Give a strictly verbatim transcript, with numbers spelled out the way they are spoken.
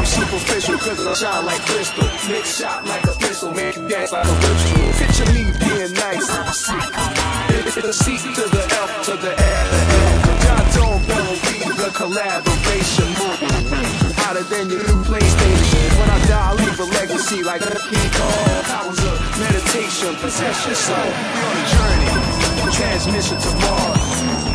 I'm superficial cause I shine like crystal. Nick shot like a pistol, make you dance like a ritual. Picture me being nice. It's the C to the F to the F. John Tone Bell be the collaboration movie. Hotter than your new PlayStation. When I die, I leave a legacy like a key call. Powers of meditation, possess your soul. We on a journey, transmission to Mars.